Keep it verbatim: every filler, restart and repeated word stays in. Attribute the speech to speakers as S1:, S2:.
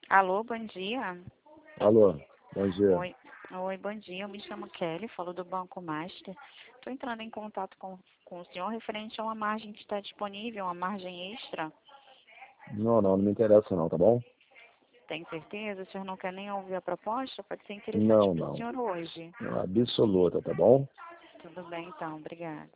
S1: Alô, bom dia.
S2: Alô, bom dia.
S1: Oi, oi, bom dia. Eu me chamo Kelly, falo do Banco Master. Estou entrando em contato com, com o senhor referente a uma margem que está disponível, uma margem extra.
S2: Não, não, não me interessa não, tá bom?
S1: Tem certeza? O senhor não quer nem ouvir a proposta? Pode ser interessante
S2: Não,
S1: para o
S2: não.
S1: senhor hoje.
S2: Absoluta, tá bom?
S1: Tudo bem, então. Obrigada.